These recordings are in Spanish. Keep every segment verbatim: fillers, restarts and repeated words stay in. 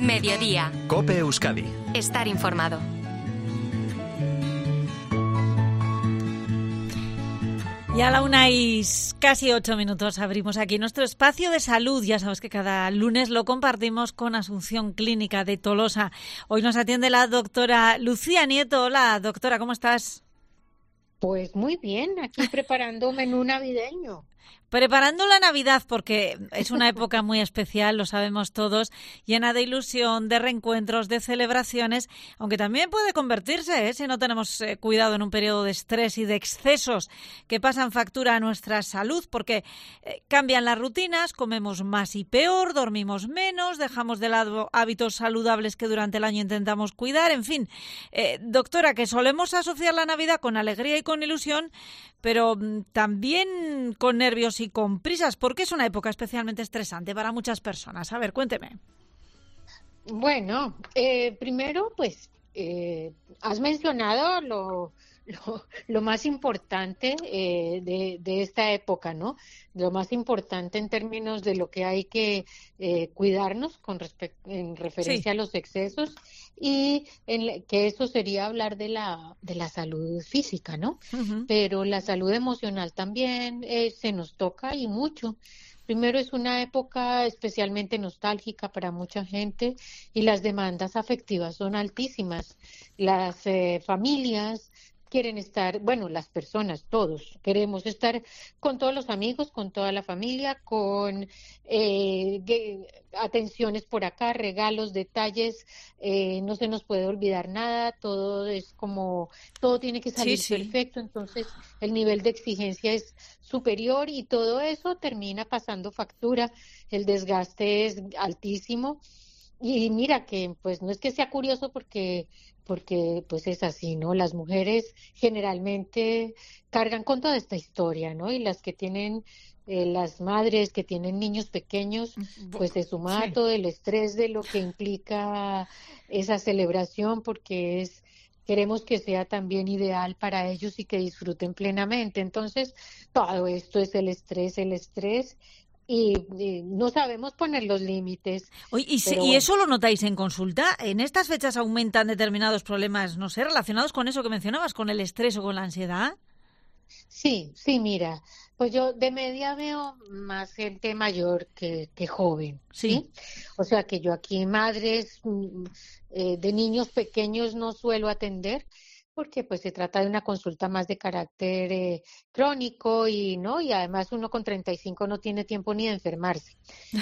Mediodía. COPE Euskadi. Estar informado. Y a la una y casi ocho minutos abrimos aquí nuestro espacio de salud. Ya sabes que cada lunes lo compartimos con Asunción Clínica de Tolosa. Hoy nos atiende la doctora Lucía Nieto. Hola, doctora, ¿cómo estás? Pues muy bien, aquí preparando menú navideño. Preparando la Navidad, porque es una época muy especial, lo sabemos todos, llena de ilusión, de reencuentros, de celebraciones, aunque también puede convertirse, ¿eh? si no tenemos eh, cuidado, en un periodo de estrés y de excesos que pasan factura a nuestra salud, porque eh, cambian las rutinas, comemos más y peor, dormimos menos, dejamos de lado hábitos saludables que durante el año intentamos cuidar, en fin. Eh, doctora, que solemos asociar la Navidad con alegría y con ilusión, pero mm, también con nervios y con prisas, porque es una época especialmente estresante para muchas personas. A ver, cuénteme. Bueno, eh, primero, pues, eh, has mencionado lo, lo, lo más importante eh, de, de esta época, ¿no? Lo más importante en términos de lo que hay que eh, cuidarnos con respecto en referencia Sí. a los excesos, y en la, que eso sería hablar de la de la salud física, ¿no? Uh-huh. Pero la salud emocional también eh, se nos toca y mucho. Primero, es una época especialmente nostálgica para mucha gente y las demandas afectivas son altísimas. Las eh, familias quieren estar, bueno, las personas, todos, queremos estar con todos los amigos, con toda la familia, con eh, ge- atenciones por acá, regalos, detalles, eh, no se nos puede olvidar nada, todo es como, todo tiene que salir Sí, sí. perfecto, entonces el nivel de exigencia es superior y todo eso termina pasando factura, el desgaste es altísimo. Y mira que pues no es que sea curioso porque porque pues es así, ¿no? Las mujeres generalmente cargan con toda esta historia, ¿no? Y las que tienen eh, las madres que tienen niños pequeños, pues se suma Sí. todo el estrés de lo que implica esa celebración, porque es queremos que sea también ideal para ellos y que disfruten plenamente. Entonces, todo esto es el estrés, el estrés. Y, y no sabemos poner los límites, Oye, ¿y, se- pero y bueno, eso lo notáis en consulta? ¿En estas fechas aumentan determinados problemas, no sé, relacionados con eso que mencionabas, con el estrés o con la ansiedad? sí, sí, mira, pues yo de media veo más gente mayor que, que joven, Sí. ¿sí? O sea que yo aquí madres mm, eh, de niños pequeños no suelo atender porque pues se trata de una consulta más de carácter eh, crónico y no, y además uno con treinta y cinco no tiene tiempo ni de enfermarse.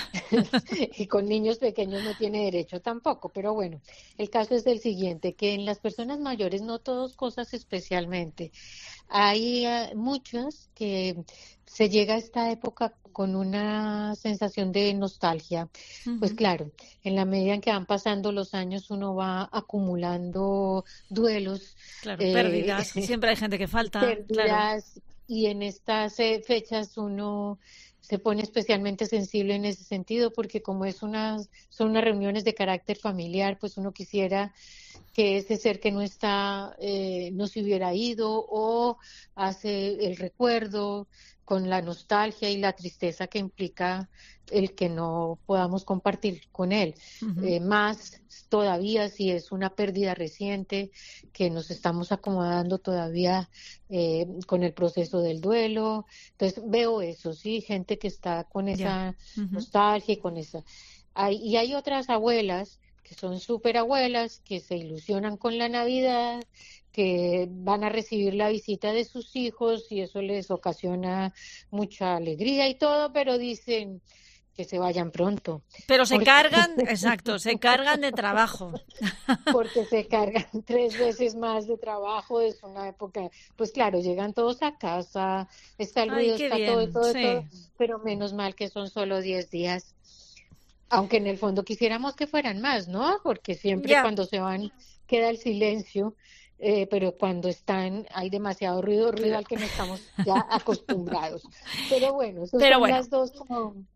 Y con niños pequeños no tiene derecho tampoco, pero bueno, el caso es el siguiente, que en las personas mayores no todos cosas especialmente. Hay eh, muchas que se llega a esta época con una sensación de nostalgia. Pues Ujú. claro, en la medida en que van pasando los años uno va acumulando duelos, Claro, eh, pérdidas. Siempre hay gente que falta, claro. pérdidas, y en estas eh, fechas uno se pone especialmente sensible en ese sentido porque como es unas son unas reuniones de carácter familiar, pues uno quisiera que ese ser que no está eh, no se hubiera ido, o hace el recuerdo con la nostalgia y la tristeza que implica el que no podamos compartir con él. Ujú. Eh, más todavía si es una pérdida reciente, que nos estamos acomodando todavía eh, con el proceso del duelo. Entonces veo eso, sí, gente que está con Ya. esa Ujú. nostalgia y con esa... Hay, y hay otras abuelas que son súper abuelas, que se ilusionan con la Navidad, que van a recibir la visita de sus hijos y eso les ocasiona mucha alegría y todo, pero dicen que se vayan pronto, Pero se porque, cargan, exacto, se cargan de trabajo. porque se cargan tres veces más de trabajo, es una época, pues claro, llegan todos a casa, está el Ay, ruido, qué está todo, bien, todo, todo, sí. pero menos mal que son solo diez días. Aunque en el fondo quisiéramos que fueran más, ¿no? Porque siempre Ya. cuando se van queda el silencio, eh, pero cuando están hay demasiado ruido, ruido Pero, al que no estamos ya acostumbrados. Pero bueno, esas pero son bueno, las dos como...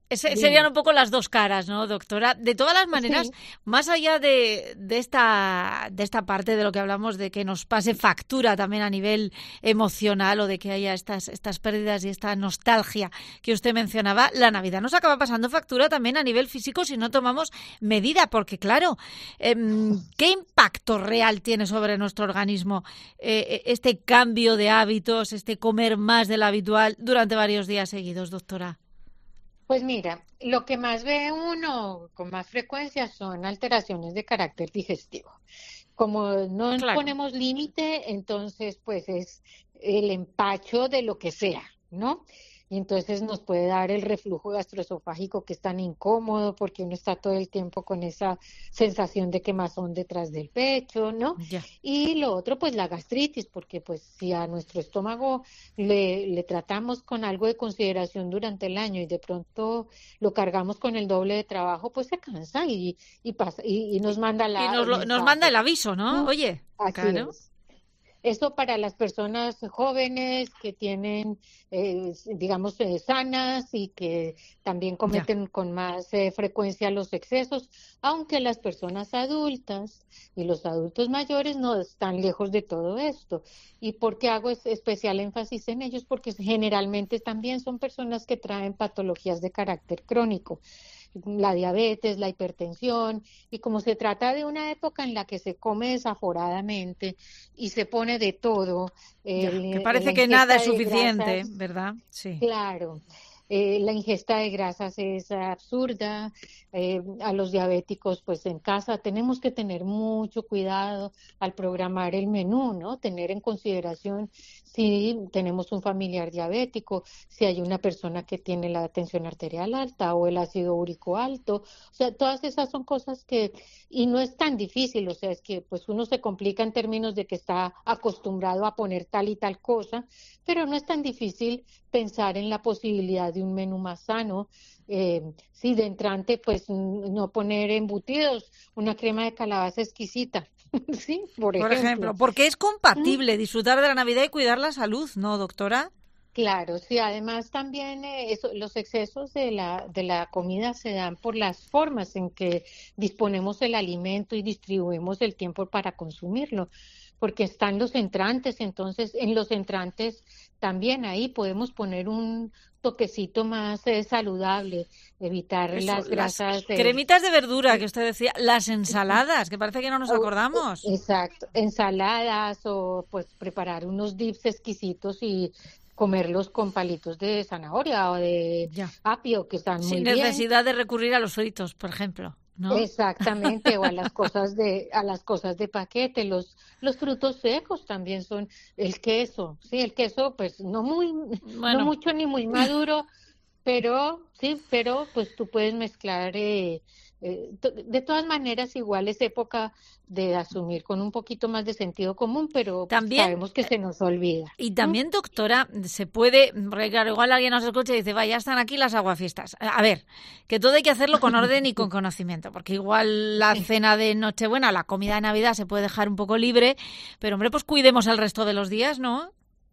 Ese, serían un poco las dos caras, ¿no, doctora? De todas las maneras, sí. Más allá de, de, esta, de esta parte de lo que hablamos, de que nos pase factura también a nivel emocional o de que haya estas, estas pérdidas y esta nostalgia que usted mencionaba, la Navidad nos acaba pasando factura también a nivel físico si no tomamos medida, porque claro, eh, ¿qué impacto real tiene sobre nuestro organismo eh, este cambio de hábitos, este comer más de lo habitual durante varios días seguidos, doctora? Pues mira, lo que más ve uno con más frecuencia son alteraciones de carácter digestivo. Como no claro. ponemos límite, entonces pues es el empacho de lo que sea, ¿no? Y entonces nos puede dar el reflujo gastroesofágico que es tan incómodo porque uno está todo el tiempo con esa sensación de quemazón detrás del pecho, ¿no? Ya. Y lo otro, pues la gastritis, porque pues si a nuestro estómago le, le tratamos con algo de consideración durante el año y de pronto lo cargamos con el doble de trabajo, pues se cansa y, y pasa y, y nos manda la y nos, lo, nos manda el aviso, ¿no? ¿no? Oye, así claro. es. Esto para las personas jóvenes que tienen, eh, digamos, eh, sanas y que también cometen ya. con más eh, frecuencia los excesos, aunque las personas adultas y los adultos mayores no están lejos de todo esto. ¿Y por qué hago especial énfasis en ellos? Porque generalmente también son personas que traen patologías de carácter crónico. La diabetes, la hipertensión, y como se trata de una época en la que se come desaforadamente y se pone de todo. Ya, eh, que parece que nada es suficiente, grasas, ¿verdad? Sí. Claro. Eh, la ingesta de grasas es absurda, eh, a los diabéticos pues en casa tenemos que tener mucho cuidado al programar el menú, ¿no? Tener en consideración si tenemos un familiar diabético, si hay una persona que tiene la tensión arterial alta o el ácido úrico alto, o sea, todas esas son cosas que, y no es tan difícil, o sea, es que pues uno se complica en términos de que está acostumbrado a poner tal y tal cosa, pero no es tan difícil pensar en la posibilidad de un menú más sano, eh, sí, de entrante, pues no poner embutidos, una crema de calabaza exquisita, sí, por ejemplo. Por ejemplo, porque es compatible ¿Mm? disfrutar de la Navidad y cuidar la salud, ¿no, doctora? Claro, sí, además también eh, eso, los excesos de la, de la comida se dan por las formas en que disponemos el alimento y distribuimos el tiempo para consumirlo, porque están los entrantes, entonces en los entrantes también ahí podemos poner un toquecito más eh, saludable, evitar eso, las grasas. Las de... cremitas de verdura que usted decía, las ensaladas, que parece que no nos acordamos. Exacto, ensaladas o pues preparar unos dips exquisitos y comerlos con palitos de zanahoria o de ya. apio, que están Sin muy bien. Sin necesidad de recurrir a los fritos, por ejemplo, ¿no? Exactamente, o a las cosas de a las cosas de paquete, los los frutos secos también son el queso, sí, el queso pues no muy bueno. no mucho ni muy maduro, pero sí, pero pues tú puedes mezclar eh, eh, de todas maneras igual es época de asumir con un poquito más de sentido común, pero también, sabemos que se nos olvida. Y también, doctora, se puede, claro, igual alguien nos escucha y dice, vaya, ya están aquí las aguafiestas. A ver, que todo hay que hacerlo con orden y con conocimiento, porque igual la cena de Nochebuena, la comida de Navidad se puede dejar un poco libre, pero hombre, pues cuidemos el resto de los días, ¿no?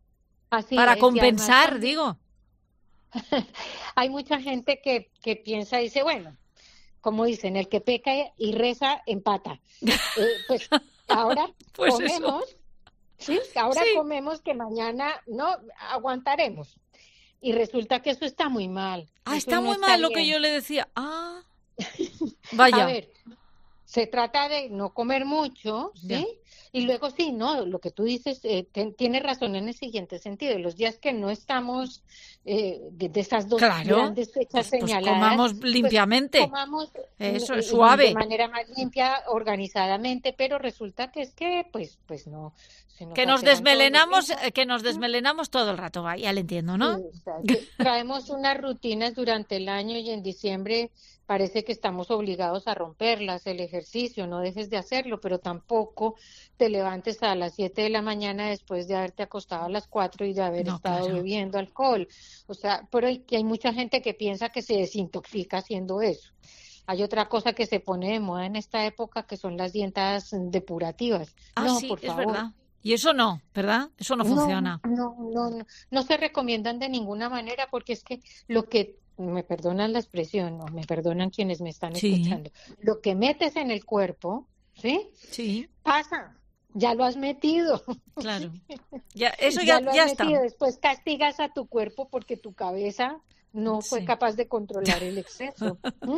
Así Para es, compensar, además, digo. Hay mucha gente que, que piensa y dice, bueno, como dicen, el que peca y reza empata. Eh, pues ahora pues comemos, eso. sí, ahora sí. comemos que mañana no aguantaremos. Y resulta que eso está muy mal. Ah, eso está no muy está mal bien. lo que yo le decía. Ah, vaya. A ver, se trata de no comer mucho, ¿sí? Ya. Y luego sí, no, lo que tú dices eh, te, tiene razón en el siguiente sentido. Los días que no estamos eh, de, de esas dos claro, grandes fechas pues, señaladas, pues comamos limpiamente. Pues comamos eso eh, es suave. De manera más limpia, organizadamente, pero resulta que es que, pues, pues no. Se nos que nos desmelenamos, que nos desmelenamos todo el rato, va, ya le entiendo, ¿no? Sí, traemos unas rutinas durante el año y en diciembre parece que estamos obligados a romperlas, el ejercicio, no dejes de hacerlo, pero tampoco te levantes a las siete de la mañana después de haberte acostado a las cuatro y de haber no, estado claro. bebiendo alcohol. O sea, pero hay, hay mucha gente que piensa que se desintoxica haciendo eso. Hay otra cosa que se pone de moda en esta época que son las dietas depurativas. Ah, no, sí, por es favor. verdad. Y eso no, ¿verdad? Eso no funciona. No, no, no, no, no se recomiendan de ninguna manera porque es que lo que me perdonan la expresión, o me perdonan quienes me están Sí. escuchando, lo que metes en el cuerpo, ¿sí? Sí, Pasa, ya lo has metido. claro. Ya, eso ya, Ya lo has ya está. metido, después castigas a tu cuerpo porque tu cabeza no fue Sí. capaz de controlar el exceso. ¿Mm?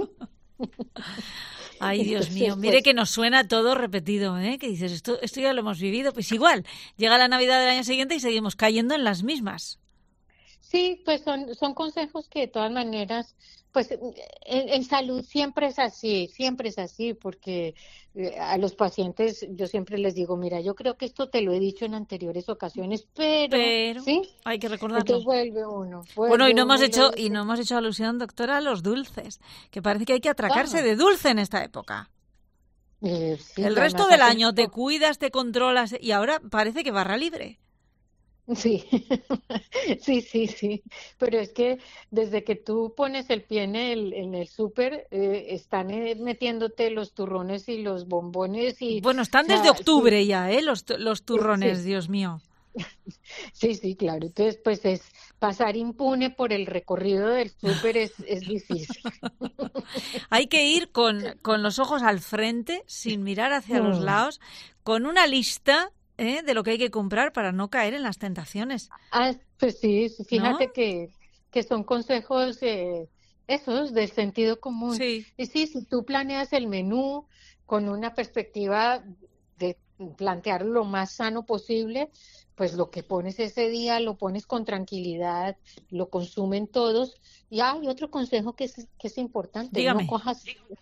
Ay, Dios Entonces, mío, mire pues, que nos suena todo repetido, ¿eh? Que dices, esto, esto ya lo hemos vivido. Pues igual, llega la Navidad del año siguiente y seguimos cayendo en las mismas. sí, pues son, son consejos que de todas maneras, pues en, en salud siempre es así, siempre es así, porque eh, a los pacientes yo siempre les digo, mira, yo creo que esto te lo he dicho en anteriores ocasiones, pero, Pero ¿sí? hay que recordarlo. Entonces vuelve uno, Bueno, y vuelve no hemos uno y lo hecho, y dice. no hemos hecho alusión, doctora, a los dulces, que parece que hay que atracarse Ah, de dulce en esta época. eh, sí, El y resto además del hace año te poco- cuidas, te controlas y ahora parece que barra libre. Sí, sí, sí, sí, pero es que desde que tú pones el pie en el, en el súper, eh, están eh, metiéndote los turrones y los bombones y, Bueno, o están desde sea, sí, octubre ya, ¿eh? Los, tu- los sí, turrones, sí, Dios mío. sí, sí, claro, entonces pues es pasar impune por el recorrido del súper es, es difícil. Hay que ir con, con los ojos al frente, sin mirar hacia los Mm. lados, con una lista, ¿eh? De lo que hay que comprar para no caer en las tentaciones, Ah, pues sí, ¿no? fíjate que, que son consejos eh, esos del sentido común. Sí, Y sí, si tú planeas el menú con una perspectiva de plantear lo más sano posible, pues lo que pones ese día lo pones con tranquilidad, lo consumen todos. Y hay otro consejo que es, que es importante, no dígame. cojas,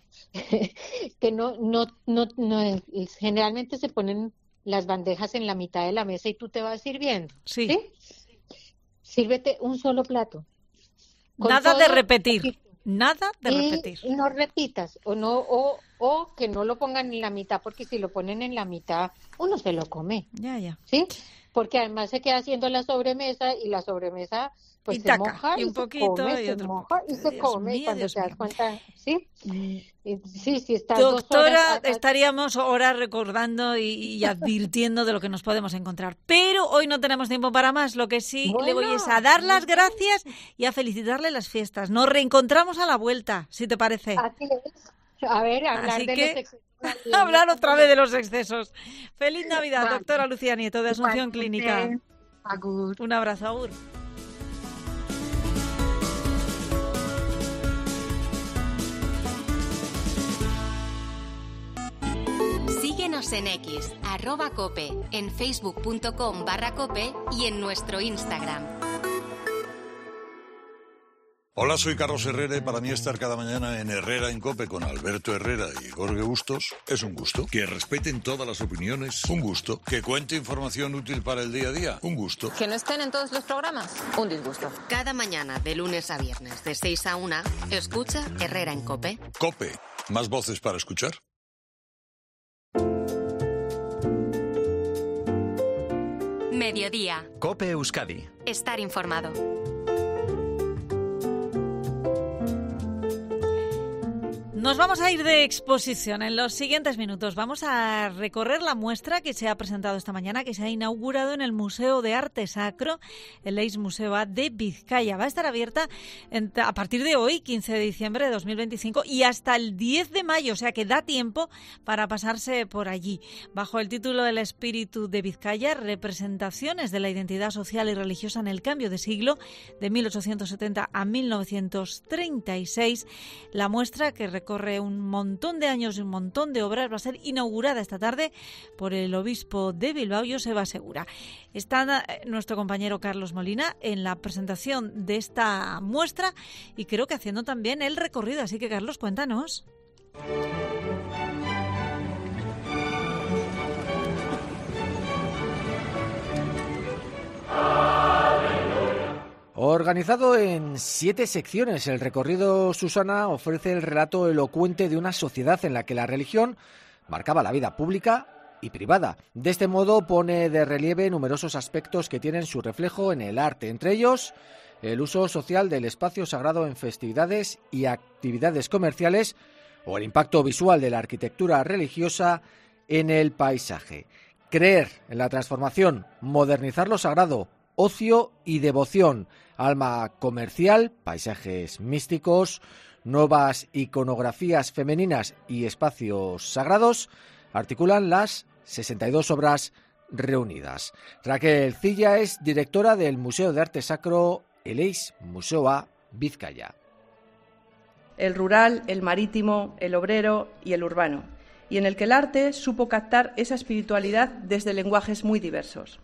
que no, no, no, no, generalmente se ponen las bandejas en la mitad de la mesa y tú te vas sirviendo, Sí, ¿sí? Sírvete un solo plato, con nada de todo repetir, poquito, nada de y repetir. no repitas, o no, o, o que no lo pongan en la mitad, porque si lo ponen en la mitad, uno se lo come, Ya, ya. ¿sí? Porque además se queda haciendo la sobremesa y la sobremesa pues Y se taca, moja y y un se poquito come, y se otro moja y poquito. se Dios come y mío, cuando Dios te das mío. cuenta, ¿sí? Mm, Y sí, si estás dos horas, Doctora, a- a- estaríamos horas recordando y, y advirtiendo de lo que nos podemos encontrar. Pero hoy no tenemos tiempo para más. Lo que sí le voy es a bueno, dar muy las bien, gracias y a felicitarle las fiestas. Nos reencontramos a la vuelta, si te parece. así es. A ver, hablar Así de los que excesos navideños, hablar ¿cómo otra vez no? de los excesos. Feliz Navidad, Vale, doctora Lucía Nieto, de Asunción Clínica. igualmente, agur. Un abrazo, agur. Síguenos en X, arroba cope, en facebook.com barra cope y en nuestro Instagram. Hola, soy Carlos Herrera y para mí estar cada mañana en Herrera en COPE con Alberto Herrera y Jorge Bustos es un gusto. Que respeten todas las opiniones, un gusto. Que cuente información útil para el día a día, un gusto. Que no estén en todos los programas, un disgusto. Cada mañana, de lunes a viernes, de seis a una, escucha Herrera en Cope. COPE, más voces para escuchar. Mediodía. COPE Euskadi. Estar informado. Nos vamos a ir de exposición en los siguientes minutos. Vamos a recorrer la muestra que se ha presentado esta mañana, que se ha inaugurado en el Museo de Arte Sacro, el Eis Museo A de Vizcaya. Va a estar abierta en, a partir de hoy, quince de diciembre de dos mil veinticinco, y hasta el diez de mayo, o sea que da tiempo para pasarse por allí. Bajo el título del Espíritu de Vizcaya, representaciones de la identidad social y religiosa en el cambio de siglo, de mil ochocientos setenta a mil novecientos treinta y seis, la muestra que recorre un montón de años y un montón de obras va a ser inaugurada esta tarde por el obispo de Bilbao, Joseba Segura. Está nuestro compañero Carlos Molina en la presentación de esta muestra y creo que haciendo también el recorrido. Así que, Carlos, cuéntanos. Organizado en siete secciones, el recorrido Susana ofrece el relato elocuente de una sociedad en la que la religión marcaba la vida pública y privada. De este modo pone de relieve numerosos aspectos que tienen su reflejo en el arte, entre ellos el uso social del espacio sagrado en festividades y actividades comerciales o el impacto visual de la arquitectura religiosa en el paisaje. Creer en la transformación, modernizar lo sagrado, ocio y devoción. Alma comercial, paisajes místicos, nuevas iconografías femeninas y espacios sagrados articulan las sesenta y dos obras reunidas. Raquel Cilla es directora del Museo de Arte Sacro Eleix Museoa Bizkaia. El rural, el marítimo, el obrero y el urbano, y en el que el arte supo captar esa espiritualidad desde lenguajes muy diversos.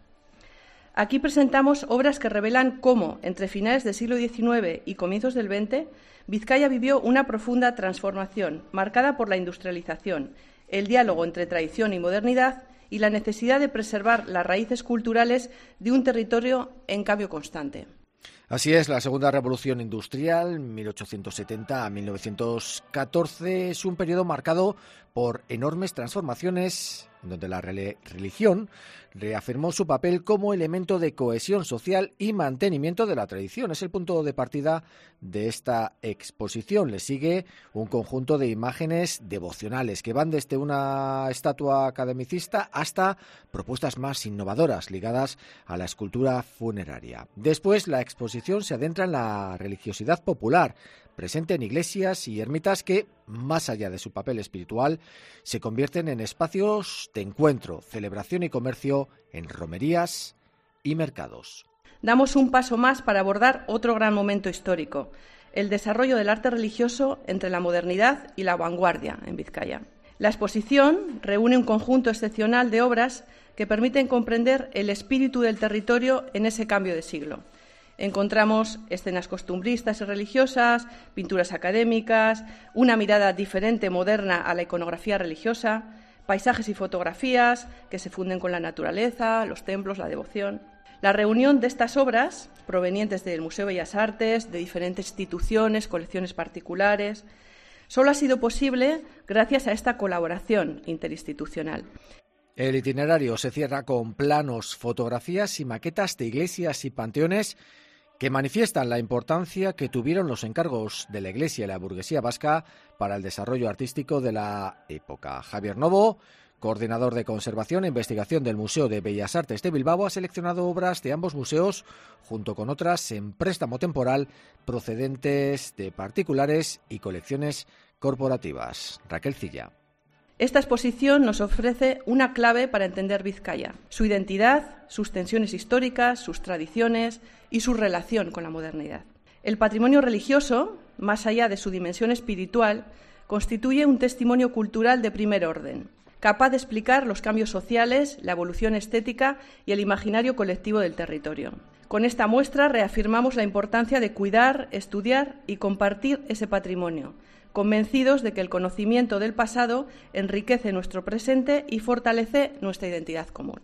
Aquí presentamos obras que revelan cómo, entre finales del siglo diecinueve y comienzos del veinte, Bizkaia vivió una profunda transformación, marcada por la industrialización, el diálogo entre tradición y modernidad y la necesidad de preservar las raíces culturales de un territorio en cambio constante. Así es, la segunda revolución industrial, mil ochocientos setenta a mil novecientos catorce, es un periodo marcado por enormes transformaciones, donde la religión reafirmó su papel como elemento de cohesión social y mantenimiento de la tradición. Es el punto de partida de esta exposición. Le sigue un conjunto de imágenes devocionales que van desde una estatua academicista hasta propuestas más innovadoras ligadas a la escultura funeraria. Después, la exposición se adentra en la religiosidad popular, presente en iglesias y ermitas que, más allá de su papel espiritual, se convierten en espacios de encuentro, celebración y comercio en romerías y mercados. Damos un paso más para abordar otro gran momento histórico, el desarrollo del arte religioso entre la modernidad y la vanguardia en Bizkaia. La exposición reúne un conjunto excepcional de obras que permiten comprender el espíritu del territorio en ese cambio de siglo. Encontramos escenas costumbristas y religiosas, pinturas académicas, una mirada diferente, moderna a la iconografía religiosa, paisajes y fotografías que se funden con la naturaleza, los templos, la devoción. La reunión de estas obras, provenientes del Museo de Bellas Artes, de diferentes instituciones, colecciones particulares, solo ha sido posible gracias a esta colaboración interinstitucional. El itinerario se cierra con planos, fotografías y maquetas de iglesias y panteones que manifiestan la importancia que tuvieron los encargos de la Iglesia y la burguesía vasca para el desarrollo artístico de la época. Javier Novo, coordinador de conservación e investigación del Museo de Bellas Artes de Bilbao, ha seleccionado obras de ambos museos junto con otras en préstamo temporal procedentes de particulares y colecciones corporativas. Raquel Cilla. Esta exposición nos ofrece una clave para entender Bizkaia, su identidad, sus tensiones históricas, sus tradiciones y su relación con la modernidad. El patrimonio religioso, más allá de su dimensión espiritual, constituye un testimonio cultural de primer orden, capaz de explicar los cambios sociales, la evolución estética y el imaginario colectivo del territorio. Con esta muestra reafirmamos la importancia de cuidar, estudiar y compartir ese patrimonio, convencidos de que el conocimiento del pasado enriquece nuestro presente y fortalece nuestra identidad común.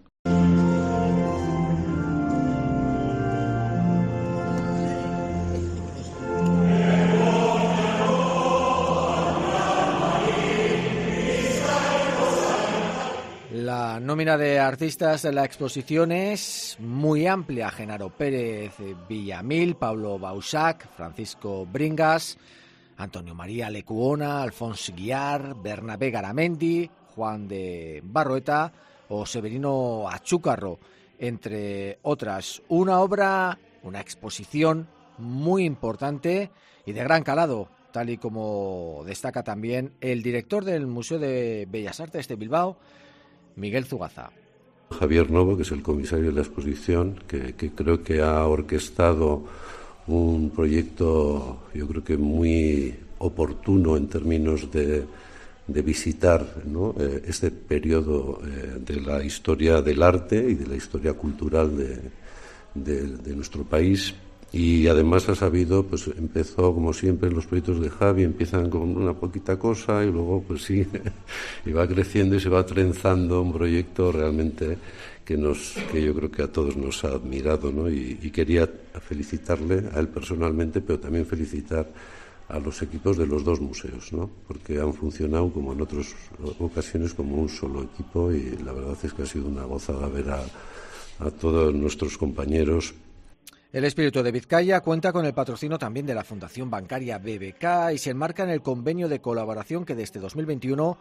La nómina de artistas de la exposición es muy amplia. Genaro Pérez Villamil, Pablo Bausac, Francisco Bringas, Antonio María Lecuona, Alfonso Guiar, Bernabé Garamendi, Juan de Barroeta o Severino Achúcarro, entre otras. Una obra, una exposición muy importante y de gran calado, tal y como destaca también el director del Museo de Bellas Artes de Bilbao, Miguel Zugaza. Javier Novo, que es el comisario de la exposición, que, que creo que ha orquestado un proyecto, yo creo que muy oportuno en términos de, de visitar, ¿no?, eh, este periodo eh, de la historia del arte y de la historia cultural de, de, de nuestro país. Y además ha sabido, pues empezó como siempre los proyectos de Javi, empiezan con una poquita cosa y luego pues sí, y va creciendo y se va trenzando un proyecto realmente que nos, que yo creo que a todos nos ha admirado, ¿no? Y, y quería felicitarle a él personalmente, pero también felicitar a los equipos de los dos museos, ¿no? Porque han funcionado como en otras ocasiones como un solo equipo y la verdad es que ha sido una gozada ver a, a todos nuestros compañeros. El espíritu de Bizkaia cuenta con el patrocinio también de la Fundación Bancaria B B K y se enmarca en el convenio de colaboración que desde dos mil veintiuno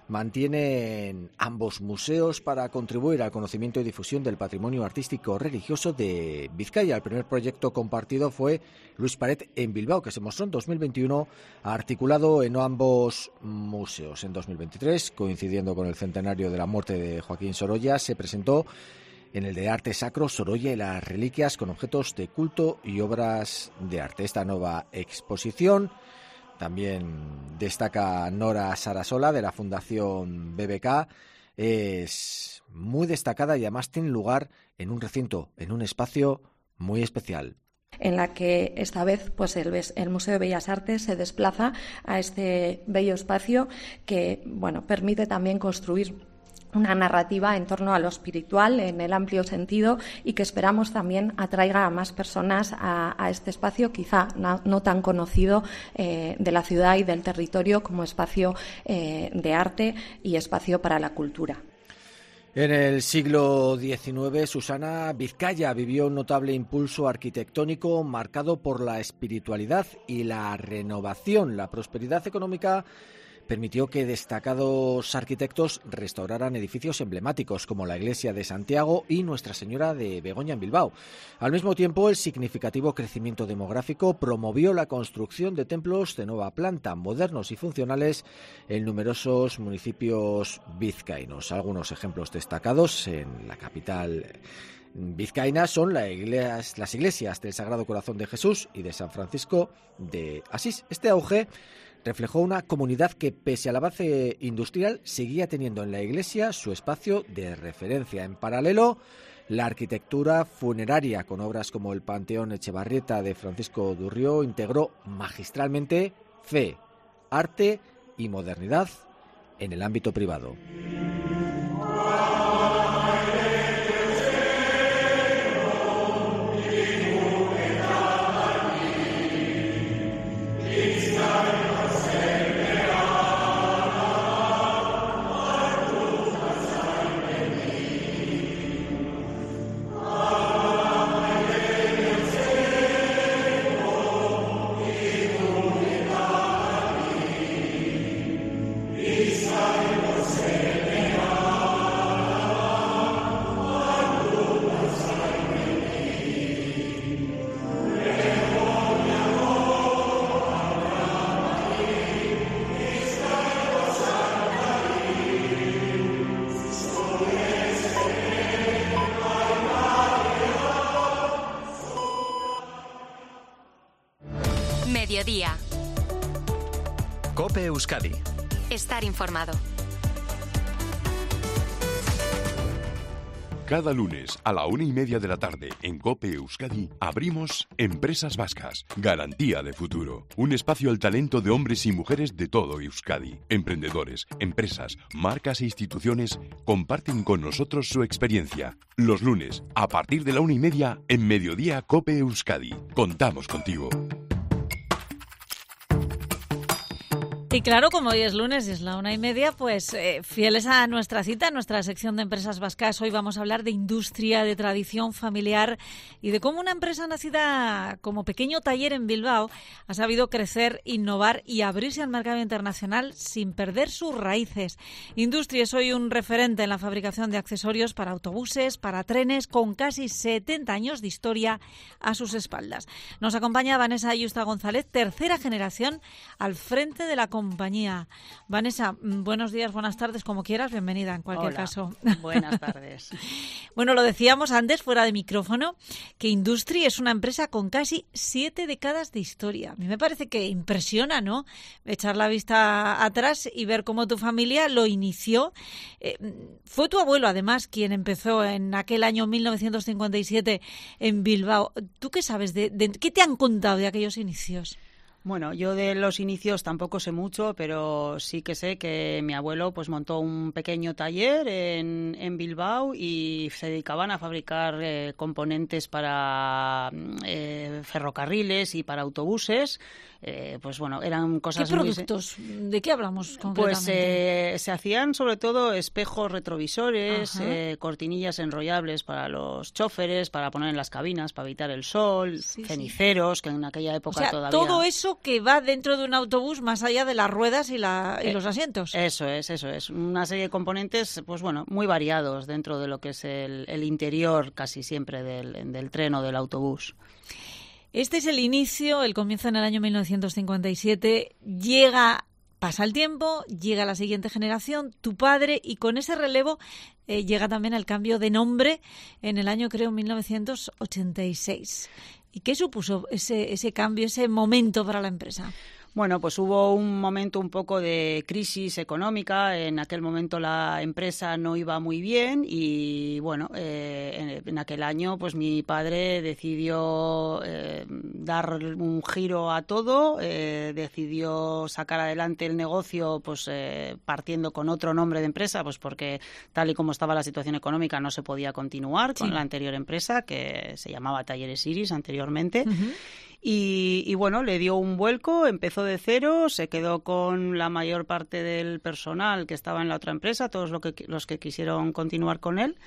mantienen ambos museos para contribuir al conocimiento y difusión del patrimonio artístico religioso de Vizcaya. El primer proyecto compartido fue Luis Paret en Bilbao, que se mostró en dos mil veintiuno, articulado en ambos museos. En dos mil veintitrés, coincidiendo con el centenario de la muerte de Joaquín Sorolla, se presentó en el de Arte Sacro Sorolla y las reliquias con objetos de culto y obras de arte. Esta nueva exposición también destaca Nora Sarasola, de la Fundación B B K. Es muy destacada y además tiene lugar en un recinto, en un espacio muy especial, en la que esta vez pues el, el Museo de Bellas Artes se desplaza a este bello espacio que bueno, permite también construir una narrativa en torno a lo espiritual en el amplio sentido y que esperamos también atraiga a más personas a, a este espacio, quizá no, no tan conocido eh, de la ciudad y del territorio como espacio eh, de arte y espacio para la cultura. En el siglo diecinueve, Susana, Vizcaya vivió un notable impulso arquitectónico marcado por la espiritualidad y la renovación. La prosperidad económica permitió que destacados arquitectos restauraran edificios emblemáticos como la Iglesia de Santiago y Nuestra Señora de Begoña en Bilbao. Al mismo tiempo, el significativo crecimiento demográfico promovió la construcción de templos de nueva planta, modernos y funcionales en numerosos municipios vizcaínos. Algunos ejemplos destacados en la capital vizcaína son la iglesia, las iglesias del Sagrado Corazón de Jesús y de San Francisco de Asís. Este auge reflejó una comunidad que, pese al avance industrial, seguía teniendo en la iglesia su espacio de referencia. En paralelo, la arquitectura funeraria, con obras como el Panteón Echevarrieta de Francisco Durrió, integró magistralmente fe, arte y modernidad en el ámbito privado. Mediodía. COPE Euskadi. Estar informado. Cada lunes a la una y media de la tarde en COPE Euskadi abrimos Empresas Vascas, garantía de futuro. Un espacio al talento de hombres y mujeres de todo Euskadi. Emprendedores, empresas, marcas e instituciones comparten con nosotros su experiencia. Los lunes, a partir de la una y media, en Mediodía COPE Euskadi. Contamos contigo. Y claro, como hoy es lunes y es la una y media, pues eh, fieles a nuestra cita, nuestra sección de Empresas Vascas, hoy vamos a hablar de industria, de tradición familiar y de cómo una empresa nacida como pequeño taller en Bilbao ha sabido crecer, innovar y abrirse al mercado internacional sin perder sus raíces. Industria es hoy un referente en la fabricación de accesorios para autobuses, para trenes, con casi setenta años de historia a sus espaldas. Nos acompaña Vanessa Ayusta González, tercera generación al frente de la compañía. Vanessa, buenos días, buenas tardes, como quieras, bienvenida en cualquier Hola, caso. Buenas tardes. Bueno, lo decíamos antes, fuera de micrófono, que Industri es una empresa con casi siete décadas de historia. A mí me parece que impresiona, ¿no?, echar la vista atrás y ver cómo tu familia lo inició. Eh, fue tu abuelo, además, quien empezó en aquel año mil novecientos cincuenta y siete en Bilbao. ¿Tú qué sabes? De, de, ¿Qué te han contado de aquellos inicios? Bueno, yo de los inicios tampoco sé mucho, pero sí que sé que mi abuelo pues montó un pequeño taller en, en Bilbao y se dedicaban a fabricar eh, componentes para eh, ferrocarriles y para autobuses. eh, pues bueno, eran cosas ¿Qué muy... productos? ¿De qué hablamos concretamente? Pues eh, se hacían sobre todo espejos retrovisores, eh, cortinillas enrollables para los choferes, para poner en las cabinas, para evitar el sol, sí, ceniceros, sí. que en aquella época o sea, todavía... todo eso que va dentro de un autobús más allá de las ruedas y, la, y eh, los asientos. Eso es, eso es. Una serie de componentes, pues bueno, muy variados dentro de lo que es el, el interior casi siempre del, del tren o del autobús. Este es el inicio, el comienzo en el año mil novecientos cincuenta y siete. Llega, pasa el tiempo, llega la siguiente generación, tu padre, y con ese relevo eh, llega también el cambio de nombre en el año, creo, mil novecientos ochenta y seis. ¿Y qué supuso ese, ese cambio, ese momento para la empresa? Bueno, pues hubo un momento un poco de crisis económica. En aquel momento la empresa no iba muy bien y, bueno, eh, en, en aquel año pues mi padre decidió eh, dar un giro a todo, eh, decidió sacar adelante el negocio pues eh, partiendo con otro nombre de empresa, pues porque tal y como estaba la situación económica no se podía continuar con sí. la anterior empresa, que se llamaba Talleres Iris anteriormente. Uh-huh. Y, y bueno, le dio un vuelco, empezó de cero, se quedó con la mayor parte del personal que estaba en la otra empresa, todos lo que, los que quisieron continuar con él,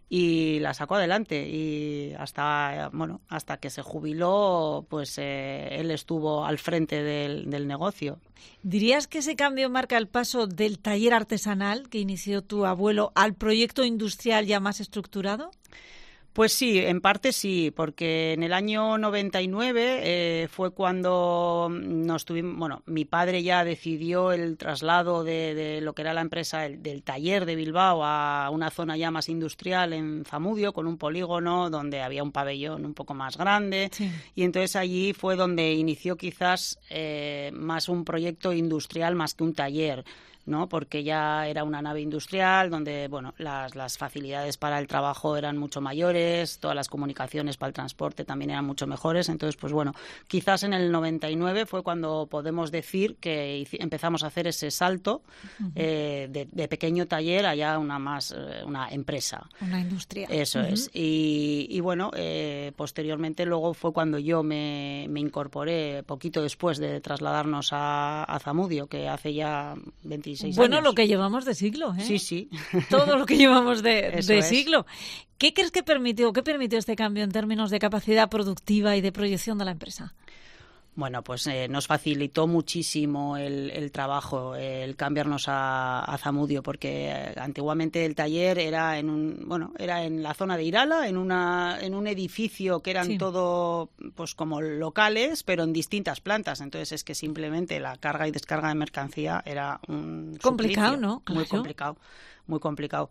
y la sacó adelante. Y hasta bueno hasta que se jubiló, pues eh, él estuvo al frente del, del negocio. ¿Dirías que ese cambio marca el paso del taller artesanal que inició tu abuelo al proyecto industrial ya más estructurado? Pues sí, en parte sí, porque en el año noventa y nueve eh, fue cuando nos tuvimos, bueno, mi padre ya decidió el traslado de, de lo que era la empresa el, del taller de Bilbao a una zona ya más industrial en Zamudio, con un polígono donde había un pabellón un poco más grande, sí. y entonces allí fue donde inició quizás eh, más un proyecto industrial más que un taller, ¿no? Porque ya era una nave industrial donde, bueno, las, las facilidades para el trabajo eran mucho mayores, todas las comunicaciones para el transporte también eran mucho mejores. Entonces, pues bueno, quizás en el noventa y nueve fue cuando podemos decir que empezamos a hacer ese salto uh-huh. eh, de, de pequeño taller a ya una más eh, una empresa. Una industria. Eso uh-huh. es. Y, y bueno, eh, posteriormente luego fue cuando yo me, me incorporé, poquito después de trasladarnos a, a Zamudio, que hace ya veintiséis Bueno, años. Lo que llevamos de siglo, ¿eh? Sí, sí. Todo lo que llevamos de, de es. siglo. ¿Qué crees que permitió, qué permitió este cambio en términos de capacidad productiva y de proyección de la empresa? Bueno, pues eh, nos facilitó muchísimo el, el trabajo, el cambiarnos a, a Zamudio, porque eh, antiguamente el taller era en un, bueno, era en la zona de Irala, en una, en un edificio que eran sí. todo, pues como locales, pero en distintas plantas. Entonces es que simplemente la carga y descarga de mercancía era un complicado, suplicio, ¿no? Claro. Muy complicado. muy complicado.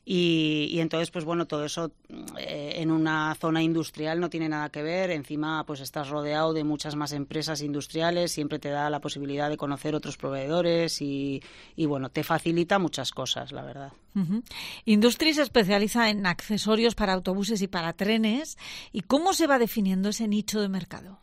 Y, y entonces, pues bueno, todo eso eh, en una zona industrial no tiene nada que ver. Encima, pues estás rodeado de muchas más empresas industriales, siempre te da la posibilidad de conocer otros proveedores y, y bueno, te facilita muchas cosas, la verdad. Uh-huh. Industri se especializa en accesorios para autobuses y para trenes. ¿Y cómo se va definiendo ese nicho de mercado?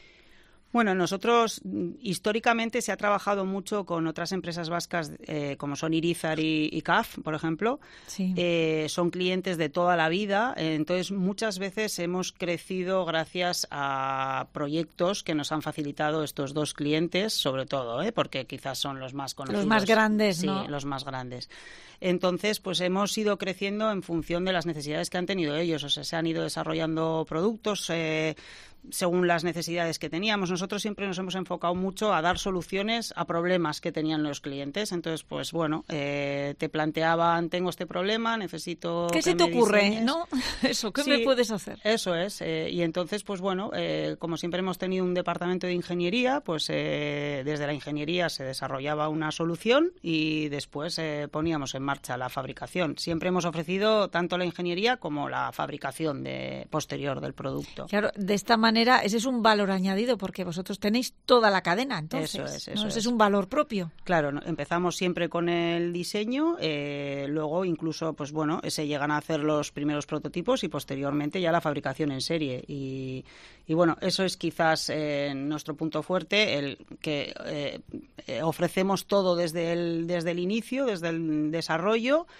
Bueno, nosotros históricamente se ha trabajado mucho con otras empresas vascas eh, como son Irizar y, y C A F, por ejemplo. Sí. Eh, son clientes de toda la vida, eh, entonces muchas veces hemos crecido gracias a proyectos que nos han facilitado estos dos clientes, sobre todo, ¿eh? Porque quizás son los más conocidos. Los más grandes, sí, ¿no? los más grandes. Entonces, pues hemos ido creciendo en función de las necesidades que han tenido ellos. O sea, se han ido desarrollando productos eh, según las necesidades que teníamos. Nosotros siempre nos hemos enfocado mucho a dar soluciones a problemas que tenían los clientes. Entonces, pues bueno, eh, te planteaban, tengo este problema, necesito ¿Qué que se te me ocurre, diseñes. no? Eso, ¿qué sí, me puedes hacer? Eso es. Eh, y entonces, pues bueno, eh, como siempre hemos tenido un departamento de ingeniería, pues eh, desde la ingeniería se desarrollaba una solución y después eh, poníamos en marcha la fabricación. Siempre hemos ofrecido tanto la ingeniería como la fabricación de, posterior del producto. Claro, de esta manera ese es un valor añadido porque vosotros tenéis toda la cadena, entonces. Eso es, eso ¿no? es. Ese es un valor propio. Claro, ¿no? Empezamos siempre con el diseño, eh, luego incluso, pues bueno, se llegan a hacer los primeros prototipos y posteriormente ya la fabricación en serie. Y, y bueno, eso es quizás eh, nuestro punto fuerte, el que eh, ofrecemos todo desde el, desde el inicio, desde el desarrollo.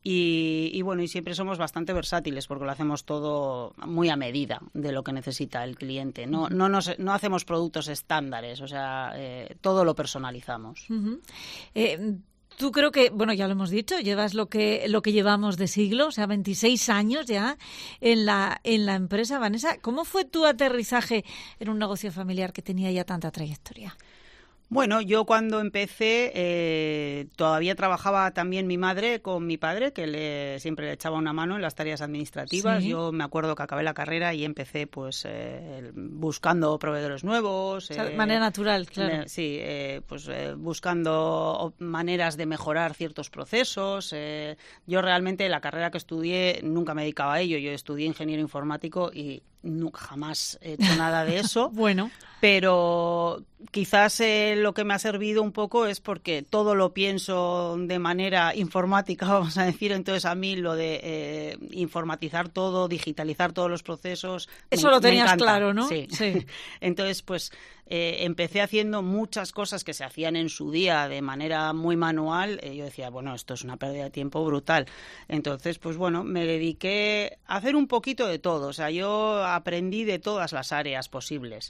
Y, y bueno, y siempre somos bastante versátiles porque lo hacemos todo muy a medida de lo que necesita el cliente. No, no, nos, no hacemos productos estándares, o sea, eh, todo lo personalizamos. Uh-huh. Eh, Tú creo que, bueno, ya lo hemos dicho, llevas lo que lo que llevamos de siglo, o sea, veintiséis años ya en la en la empresa. Vanessa, ¿cómo fue tu aterrizaje en un negocio familiar que tenía ya tanta trayectoria? Bueno, yo cuando empecé eh, todavía trabajaba también mi madre con mi padre, que le, siempre le echaba una mano en las tareas administrativas. Sí. Yo me acuerdo que acabé la carrera y empecé pues eh, buscando proveedores nuevos. O sea, de eh, manera natural, claro. Eh, sí, eh, pues eh, buscando maneras de mejorar ciertos procesos. Eh, yo realmente la carrera que estudié nunca me dedicaba a ello. Yo estudié ingeniero informático y nunca jamás he hecho nada de eso. Bueno. Pero quizás eh, lo que me ha servido un poco es porque todo lo pienso de manera informática, vamos a decir. Entonces a mí lo de eh, informatizar todo, digitalizar todos los procesos... Eso me, lo tenías me encanta. claro, ¿no? Sí. Sí. Entonces, pues eh, empecé haciendo muchas cosas que se hacían en su día de manera muy manual. Eh, yo decía, bueno, esto es una pérdida de tiempo brutal. Entonces, pues bueno, me dediqué a hacer un poquito de todo. O sea, yo aprendí de todas las áreas posibles.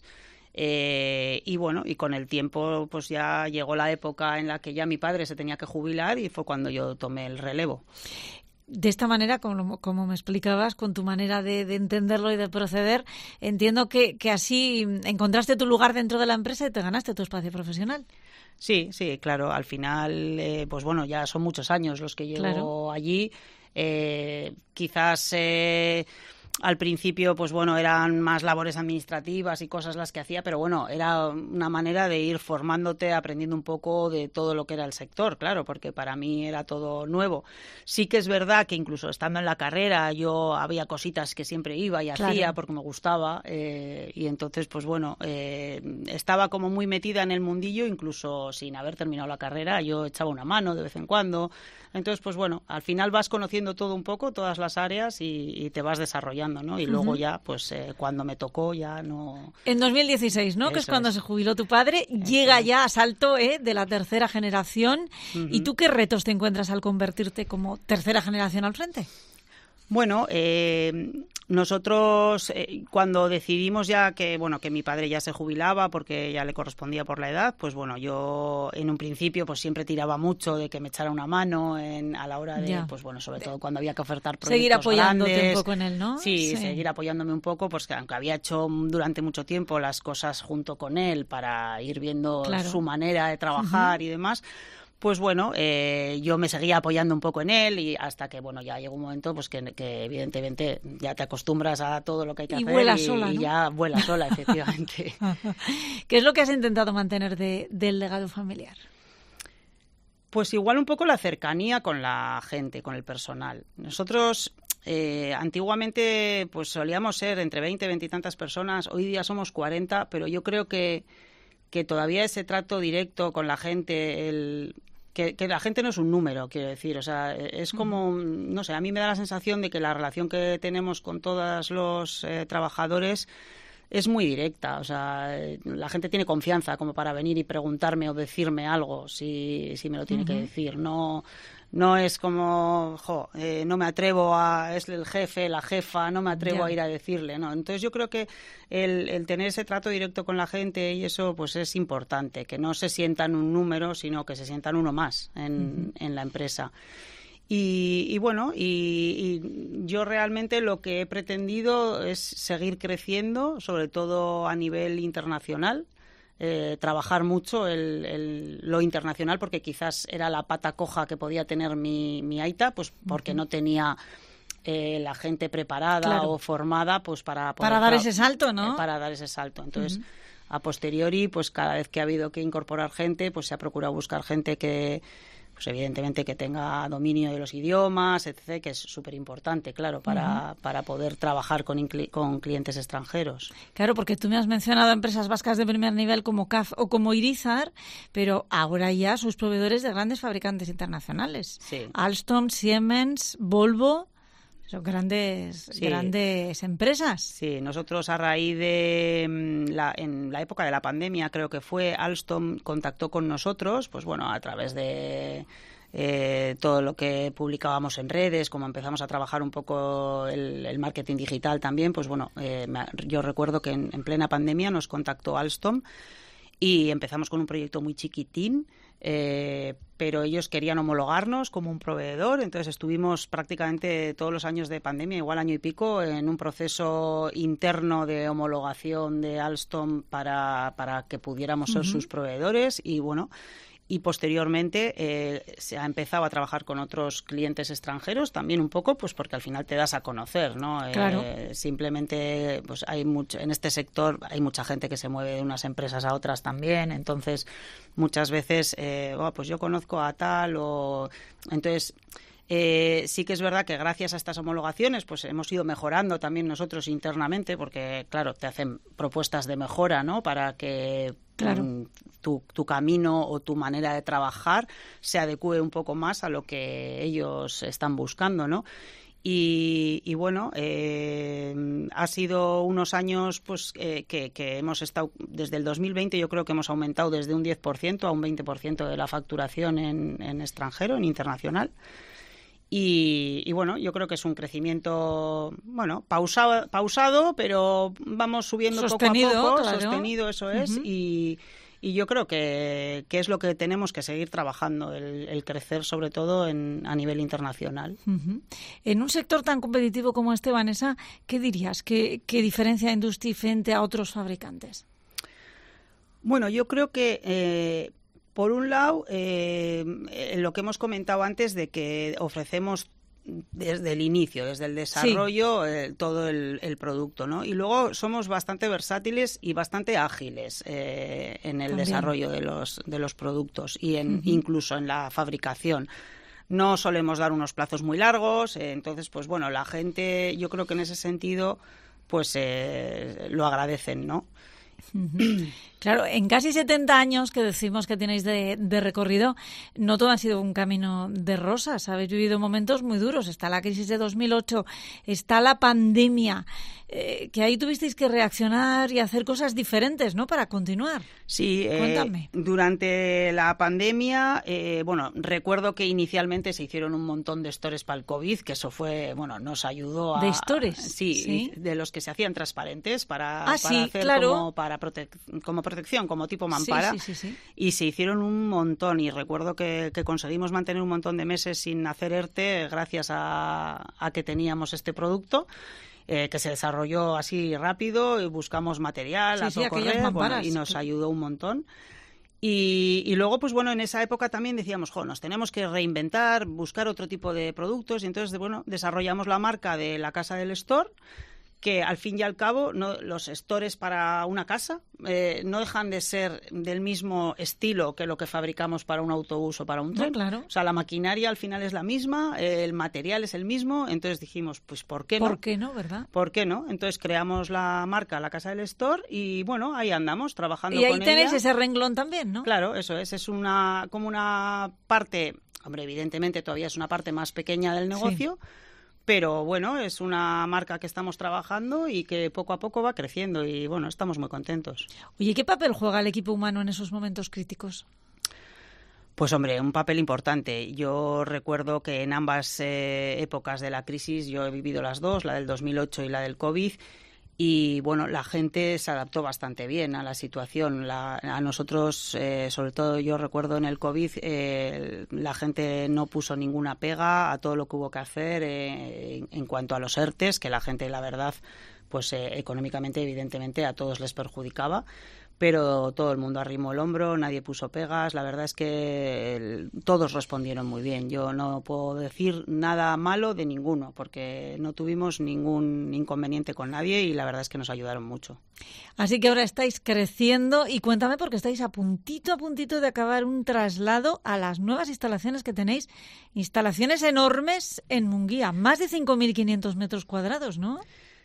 Eh, y bueno, y con el tiempo pues ya llegó la época en la que ya mi padre se tenía que jubilar y fue cuando yo tomé el relevo. De esta manera, como, como me explicabas, con tu manera de, de entenderlo y de proceder, entiendo que, que así encontraste tu lugar dentro de la empresa y te ganaste tu espacio profesional. Sí, sí, claro. Al final, eh, pues bueno, ya son muchos años los que llevo claro. allí. Eh, quizás... Eh, Al principio, pues bueno, eran más labores administrativas y cosas las que hacía, pero bueno, era una manera de ir formándote, aprendiendo un poco de todo lo que era el sector, claro, porque para mí era todo nuevo. Sí que es verdad que incluso estando en la carrera yo había cositas que siempre iba y claro. hacía porque me gustaba eh, y entonces, pues bueno, eh, estaba como muy metida en el mundillo, incluso sin haber terminado la carrera, yo echaba una mano de vez en cuando. Entonces, pues bueno, al final vas conociendo todo un poco, todas las áreas y, y te vas desarrollando, ¿no? Y luego uh-huh. ya, pues eh, cuando me tocó ya no... En dos mil dieciséis, ¿no? Eso que es cuando es. se jubiló tu padre, Eso llega es. ya a salto ¿eh? de la tercera generación. Uh-huh. ¿Y tú qué retos te encuentras al convertirte como tercera generación al frente? Bueno, eh, nosotros eh, cuando decidimos ya que bueno que mi padre ya se jubilaba porque ya le correspondía por la edad, pues bueno, yo en un principio pues siempre tiraba mucho de que me echara una mano en, a la hora de, ya. pues bueno, sobre todo cuando había que ofertar proyectos seguir apoyándote grandes. un poco en él, ¿no? Sí, sí, seguir apoyándome un poco, pues que aunque había hecho durante mucho tiempo las cosas junto con él para ir viendo claro. su manera de trabajar uh-huh. y demás. Pues bueno, eh, yo me seguía apoyando un poco en él y hasta que, bueno, ya llegó un momento pues que, que evidentemente ya te acostumbras a todo lo que hay que y hacer vuela y, sola, ¿no? y ya vuela sola, efectivamente. ¿Qué es lo que has intentado mantener de, del legado familiar? Pues igual un poco la cercanía con la gente, con el personal. Nosotros... Eh, antiguamente pues solíamos ser entre veinte, veinte y tantas personas, hoy día somos cuarenta, pero yo creo que que todavía ese trato directo con la gente, el, que, que la gente no es un número, quiero decir, o sea, es como, no sé, a mí me da la sensación de que la relación que tenemos con todos los eh, trabajadores es muy directa, o sea, la gente tiene confianza como para venir y preguntarme o decirme algo si, si me lo tiene uh-huh. que decir, no... No es como, jo, eh, no me atrevo a, es el jefe, la jefa, no me atrevo yeah. a ir a decirle, ¿no? Entonces yo creo que el, el tener ese trato directo con la gente y eso pues es importante, que no se sientan un número, sino que se sientan uno más en, uh-huh. en la empresa. Y, y bueno, y, y yo realmente lo que he pretendido es seguir creciendo, sobre todo a nivel internacional. Eh, trabajar mucho el, el, lo internacional porque quizás era la pata coja que podía tener mi, mi aita, pues porque uh-huh. no tenía eh, la gente preparada claro. o formada pues para poder, para dar ese salto, ¿no? Eh, para dar ese salto. Entonces, uh-huh. a posteriori, pues cada vez que ha habido que incorporar gente, pues se ha procurado buscar gente que pues evidentemente que tenga dominio de los idiomas, etcétera, que es súper importante, claro, para, uh-huh. para poder trabajar con, incli- con clientes extranjeros. Claro, porque tú me has mencionado empresas vascas de primer nivel como C A F o como Irizar, pero ahora ya sus proveedores de grandes fabricantes internacionales. Sí. Alstom, Siemens, Volvo... Son grandes, sí. grandes empresas. Sí, nosotros a raíz de la, en la época de la pandemia, creo que fue, Alstom contactó con nosotros, pues bueno, a través de eh, todo lo que publicábamos en redes, como empezamos a trabajar un poco el, el marketing digital también, pues bueno, eh, me, yo recuerdo que en, en plena pandemia nos contactó Alstom y empezamos con un proyecto muy chiquitín, eh, pero ellos querían homologarnos como un proveedor, entonces estuvimos prácticamente todos los años de pandemia, igual año y pico, en un proceso interno de homologación de Alstom para, para que pudiéramos ser uh-huh. sus proveedores y bueno... Y posteriormente eh, se ha empezado a trabajar con otros clientes extranjeros, también un poco, pues porque al final te das a conocer, ¿no? Claro. Eh, simplemente, pues hay mucho, en este sector hay mucha gente que se mueve de unas empresas a otras también, entonces muchas veces, eh, oh, pues yo conozco a tal o... Entonces... Eh, sí que es verdad que gracias a estas homologaciones pues hemos ido mejorando también nosotros internamente porque, claro, te hacen propuestas de mejora, ¿no? Para que claro. mm, tu, tu camino o tu manera de trabajar se adecue un poco más a lo que ellos están buscando, ¿no? Y, y bueno, eh, ha sido unos años pues eh, que, que hemos estado, desde el dos mil veinte yo creo que hemos aumentado desde un diez por ciento a un veinte por ciento de la facturación en, en extranjero, en internacional. Y, y bueno, yo creo que es un crecimiento, bueno, pausado, pausado pero vamos subiendo sostenido, poco a poco, claro. sostenido, eso es, uh-huh. y, y yo creo que, que es lo que tenemos que seguir trabajando, el, el crecer sobre todo en, a nivel internacional. Uh-huh. En un sector tan competitivo como este, Vanessa, ¿qué dirías? ¿Qué, qué diferencia Industry frente a otros fabricantes? Bueno, yo creo que... Eh, Por un lado, eh, lo que hemos comentado antes de que ofrecemos desde el inicio, desde el desarrollo, sí. eh, todo el, el producto, ¿no? Y luego somos bastante versátiles y bastante ágiles eh, en el También. desarrollo de los, de los productos y en, uh-huh. incluso en la fabricación. No solemos dar unos plazos muy largos, eh, entonces, pues bueno, la gente, yo creo que en ese sentido, pues eh, lo agradecen, ¿no? Uh-huh. Claro, en casi setenta años que decimos que tenéis de, de recorrido, no todo ha sido un camino de rosas. Habéis vivido momentos muy duros. Está la crisis de dos mil ocho, está la pandemia, eh, que ahí tuvisteis que reaccionar y hacer cosas diferentes, ¿no?, para continuar. Sí, Cuéntame. Eh, durante la pandemia, eh, bueno, recuerdo que inicialmente se hicieron un montón de stores para el COVID, que eso fue, bueno, nos ayudó a... ¿De stores? Sí, ¿Sí? de los que se hacían transparentes para, ah, para sí, hacer claro. como, para prote- como protección, como tipo mampara. Sí, sí, sí, sí. Y se hicieron un montón, y recuerdo que, que conseguimos mantener un montón de meses sin hacer ERTE gracias a, a que teníamos este producto. Eh, que se desarrolló así rápido y buscamos material sí, a sí, todo correr, mamparas, bueno, y nos sí. ayudó un montón. Y, y luego, pues bueno, en esa época también decíamos, jo, nos tenemos que reinventar, buscar otro tipo de productos, y entonces, bueno, desarrollamos la marca de la Casa del Store, que al fin y al cabo no, los stores para una casa eh, no dejan de ser del mismo estilo que lo que fabricamos para un autobús o para un tren. No, claro. O sea, la maquinaria al final es la misma, el material es el mismo, entonces dijimos, pues ¿por qué no? ¿Por qué no, verdad? ¿Por qué no? Entonces creamos la marca La Casa del Store y bueno, ahí andamos trabajando con ella. Y ahí tenéis ella. ese renglón también, ¿no? Claro, eso es, es una como una parte, hombre, evidentemente todavía es una parte más pequeña del negocio, sí. Pero bueno, es una marca que estamos trabajando y que poco a poco va creciendo y bueno, estamos muy contentos. Oye, ¿qué papel juega el equipo humano en esos momentos críticos? Pues hombre, un papel importante. Yo recuerdo que en ambas eh, épocas de la crisis, yo he vivido las dos, la del dos mil ocho y la del COVID, y bueno, la gente se adaptó bastante bien a la situación. La, a nosotros, eh, sobre todo yo recuerdo en el COVID, eh, la gente no puso ninguna pega a todo lo que hubo que hacer eh, en, en cuanto a los ERTES, que la gente, la verdad, pues eh, económicamente, evidentemente, a todos les perjudicaba. Pero todo el mundo arrimó el hombro, nadie puso pegas. La verdad es que el, todos respondieron muy bien. Yo no puedo decir nada malo de ninguno, porque no tuvimos ningún inconveniente con nadie y la verdad es que nos ayudaron mucho. Así que ahora estáis creciendo y cuéntame, porque estáis a puntito, a puntito de acabar un traslado a las nuevas instalaciones que tenéis. Instalaciones enormes en Munguía, más de cinco mil quinientos metros cuadrados, ¿no?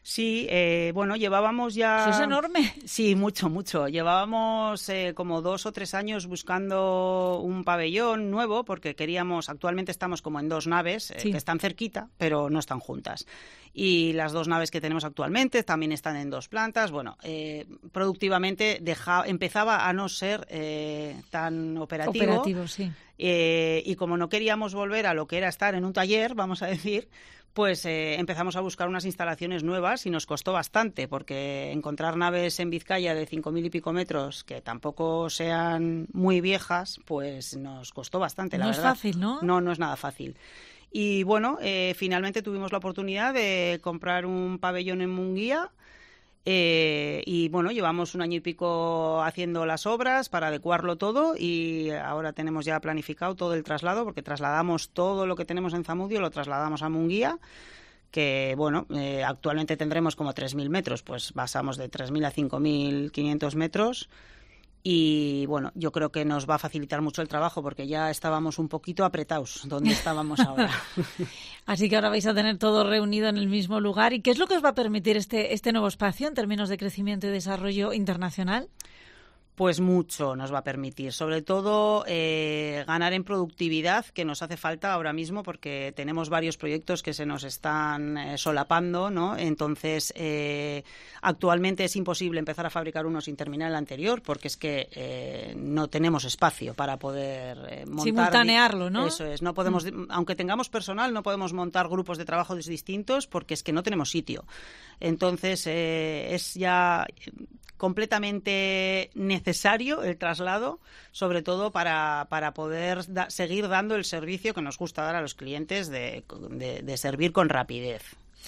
Sí, eh, bueno, llevábamos ya... Eso es enorme. Sí, mucho, mucho. Llevábamos eh, como dos o tres años buscando un pabellón nuevo porque queríamos, actualmente estamos como en dos naves eh, Sí. que están cerquita, pero no están juntas. Y las dos naves que tenemos actualmente también están en dos plantas. Bueno, eh, productivamente deja, empezaba a no ser eh, tan operativo. Operativo, sí. Eh, y como no queríamos volver a lo que era estar en un taller, vamos a decir, pues eh, empezamos a buscar unas instalaciones nuevas y nos costó bastante, porque encontrar naves en Vizcaya de cinco mil y pico metros que tampoco sean muy viejas, pues nos costó bastante, la No es verdad. fácil, ¿no? No, no es nada fácil. Y bueno, eh, finalmente tuvimos la oportunidad de comprar un pabellón en Munguía. Eh, y bueno, llevamos un año y pico haciendo las obras para adecuarlo todo y ahora tenemos ya planificado todo el traslado, porque trasladamos todo lo que tenemos en Zamudio, lo trasladamos a Munguía, que bueno, eh, actualmente tendremos como tres mil metros, pues pasamos de tres mil a cinco mil quinientos metros. Y bueno, yo creo que nos va a facilitar mucho el trabajo porque ya estábamos un poquito apretados donde estábamos ahora. Así que ahora vais a tener todo reunido en el mismo lugar. ¿Y qué es lo que os va a permitir este, este nuevo espacio en términos de crecimiento y desarrollo internacional? Pues mucho nos va a permitir, sobre todo eh, ganar en productividad, que nos hace falta ahora mismo porque tenemos varios proyectos que se nos están eh, solapando, ¿no? Entonces, eh, actualmente es imposible empezar a fabricar uno sin terminar el anterior porque es que eh, no tenemos espacio para poder eh, montar... Simultanearlo, ¿no? Eso es, no podemos, mm. aunque tengamos personal, no podemos montar grupos de trabajo distintos porque es que no tenemos sitio. Entonces, eh, es ya completamente necesario el traslado, sobre todo para, para poder da, seguir dando el servicio que nos gusta dar a los clientes de, de, de servir con rapidez.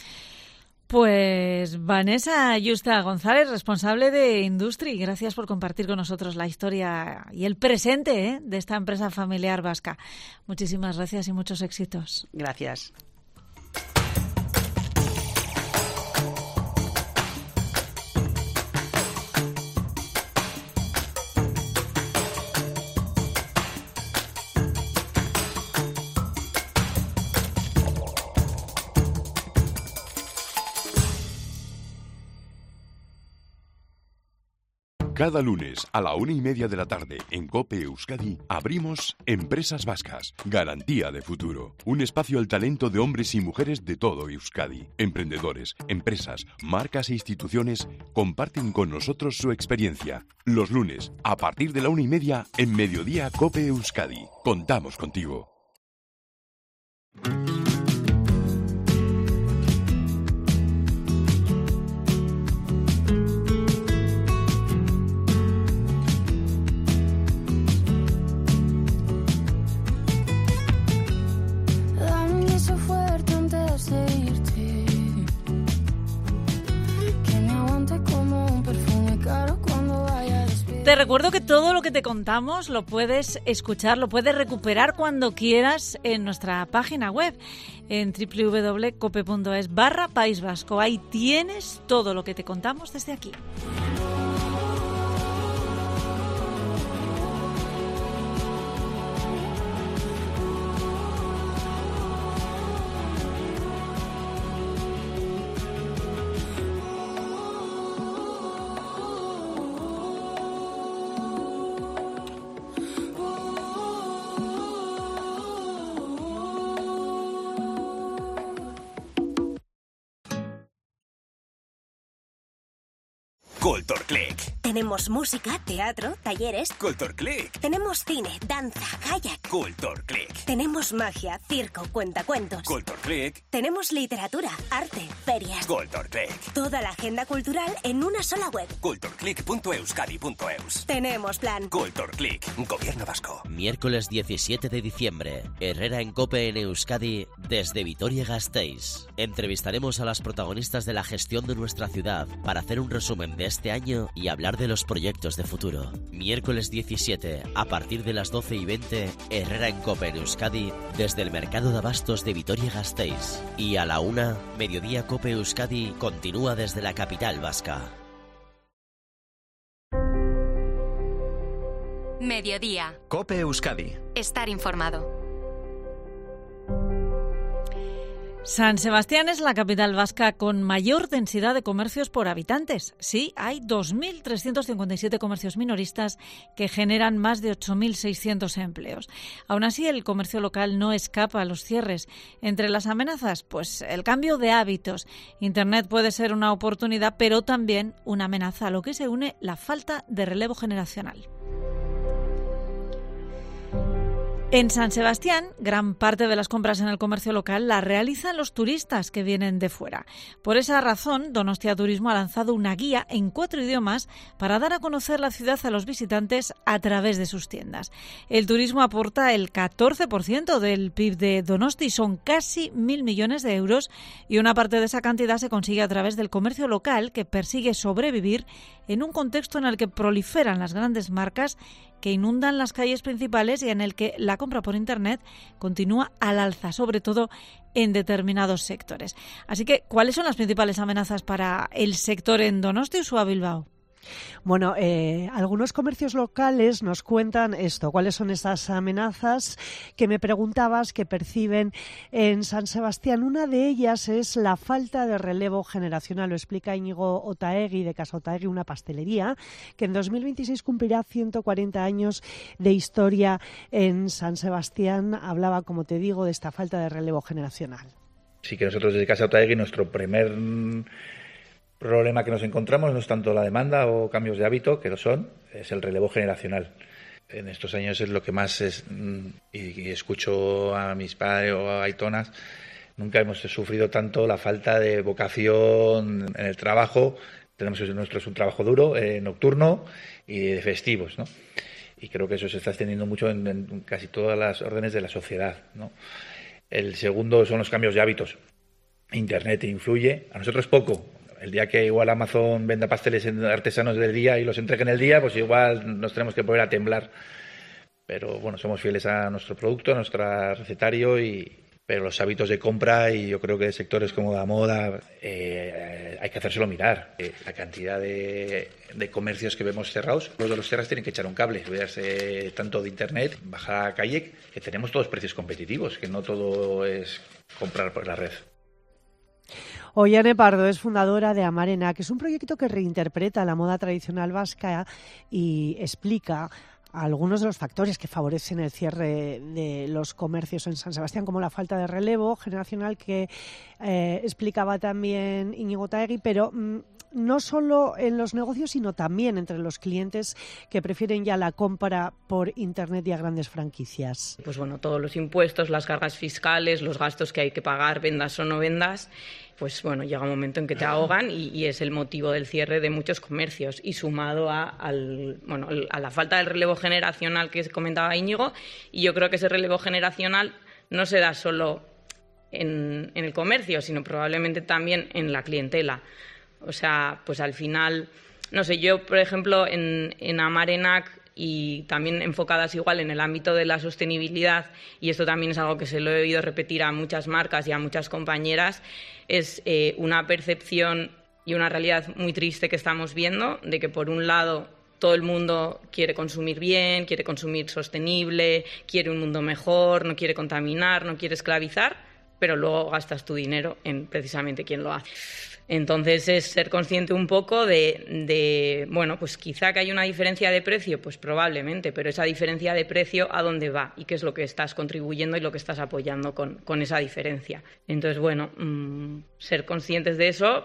Pues Vanessa Yusta González, responsable de Industri, gracias por compartir con nosotros la historia y el presente ¿eh? de esta empresa familiar vasca. Muchísimas gracias y muchos éxitos. Gracias. Cada lunes a la una y media de la tarde en COPE Euskadi abrimos Empresas Vascas, Garantía de Futuro. Un espacio al talento de hombres y mujeres de todo Euskadi. Emprendedores, empresas, marcas e instituciones comparten con nosotros su experiencia. Los lunes, a partir de la una y media, en Mediodía COPE Euskadi. Contamos contigo. Te recuerdo que todo lo que te contamos lo puedes escuchar, lo puedes recuperar cuando quieras en nuestra página web, en doble u doble u doble u punto cope punto es barra País Vasco. Ahí tienes todo lo que te contamos desde aquí. Culture Click. Tenemos música, teatro, talleres. Culture Click. Tenemos cine, danza, kayak. Culture Click. Tenemos magia, circo, cuentacuentos. Culture Click. Tenemos literatura, arte, ferias. Culture Click. Toda la agenda cultural en una sola web. culture click punto euskadi punto eus. Tenemos plan. Culture Click. Gobierno Vasco. Miércoles diecisiete de diciembre. Herrera en Cope en Euskadi desde Vitoria-Gasteiz. Entrevistaremos a las protagonistas de la gestión de nuestra ciudad para hacer un resumen de este año y hablar de los proyectos de futuro. Miércoles diecisiete, a partir de las doce y veinte, Herrera en Cope en Euskadi desde el Mercado de Abastos de Vitoria-Gasteiz. Y a la una, Mediodía Cope Euskadi continúa desde la capital vasca. Mediodía. COPE Euskadi. Estar informado. San Sebastián es la capital vasca con mayor densidad de comercios por habitantes. Sí, hay dos mil trescientos cincuenta y siete comercios minoristas que generan más de ocho mil seiscientos empleos. Aún así, el comercio local no escapa a los cierres. Entre las amenazas, pues el cambio de hábitos. Internet puede ser una oportunidad, pero también una amenaza, a lo que se une la falta de relevo generacional. En San Sebastián, gran parte de las compras en el comercio local las realizan los turistas que vienen de fuera. Por esa razón, Donostia Turismo ha lanzado una guía en cuatro idiomas para dar a conocer la ciudad a los visitantes a través de sus tiendas. El turismo aporta el catorce por ciento del P I B de Donosti, son casi mil millones de euros, y una parte de esa cantidad se consigue a través del comercio local, que persigue sobrevivir en un contexto en el que proliferan las grandes marcas que inundan las calles principales y en el que la compra por Internet continúa al alza, sobre todo en determinados sectores. Así que, ¿cuáles son las principales amenazas para el sector en Donosti, Uxue Bilbao? Bueno, eh, algunos comercios locales nos cuentan esto, cuáles son esas amenazas que me preguntabas que perciben en San Sebastián. Una de ellas es la falta de relevo generacional. Lo explica Íñigo Otaegui, de Casa Otaegui, una pastelería que en dos mil veintiséis cumplirá ciento cuarenta años de historia en San Sebastián. Hablaba, como te digo, de esta falta de relevo generacional. Sí, que nosotros desde Casa Otaegui, nuestro primer problema que nos encontramos no es tanto la demanda o cambios de hábito, que lo son, es el relevo generacional. En estos años es lo que más es, y, y escucho a mis padres o a Aitonas, nunca hemos sufrido tanto la falta de vocación en el trabajo. Tenemos nuestro es un trabajo duro, eh, nocturno y de festivos, ¿no? Y creo que eso se está extendiendo mucho en, en casi todas las órdenes de la sociedad, ¿no? El segundo son los cambios de hábitos. Internet influye, a nosotros poco. El día que igual Amazon venda pasteles artesanos del día y los entregue en el día, pues igual nos tenemos que poner a temblar. Pero bueno, somos fieles a nuestro producto, a nuestro recetario, y pero los hábitos de compra, y yo creo que sectores como la moda, eh, hay que hacérselo mirar. Eh, la cantidad de, de comercios que vemos cerrados, los de los cerrados tienen que echar un cable, olvidarse tanto de Internet, bajar a calle, que tenemos todos precios competitivos, que no todo es comprar por la red. Ollane Pardo es fundadora de Amarena, que es un proyecto que reinterpreta la moda tradicional vasca y explica algunos de los factores que favorecen el cierre de los comercios en San Sebastián, como la falta de relevo generacional que eh, explicaba también Íñigo Otaegui, pero mmm, no solo en los negocios, sino también entre los clientes que prefieren ya la compra por Internet y a grandes franquicias. Pues bueno, todos los impuestos, las cargas fiscales, los gastos que hay que pagar, vendas o no vendas, pues bueno, llega un momento en que te ahogan y, y es el motivo del cierre de muchos comercios, y sumado a, al, bueno, a la falta del relevo generacional que comentaba Íñigo. Y yo creo que ese relevo generacional no se da solo en, en el comercio, sino probablemente también en la clientela. O sea, pues al final, no sé, yo, por ejemplo, en, en Amarenac, y también enfocadas igual en el ámbito de la sostenibilidad, y esto también es algo que se lo he oído repetir a muchas marcas y a muchas compañeras, es eh, una percepción y una realidad muy triste que estamos viendo, de que por un lado todo el mundo quiere consumir bien, quiere consumir sostenible, quiere un mundo mejor, no quiere contaminar, no quiere esclavizar, pero luego gastas tu dinero en precisamente quien lo hace. Entonces es ser consciente un poco de, de, bueno, pues quizá que hay una diferencia de precio, pues probablemente, pero esa diferencia de precio, ¿a dónde va? ¿Y qué es lo que estás contribuyendo y lo que estás apoyando con, con esa diferencia? Entonces, bueno, mmm, ser conscientes de eso.